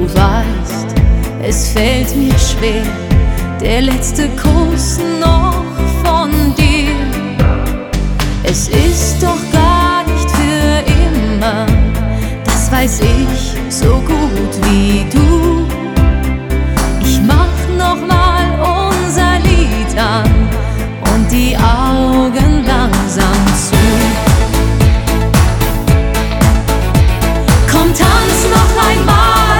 weißt, es fällt mir schwer, der letzte Kuss noch von dir. Es ist doch gar nicht für immer, das weiß ich so gut wie du. Ich mach nochmal unser Lied an und die Augen langsam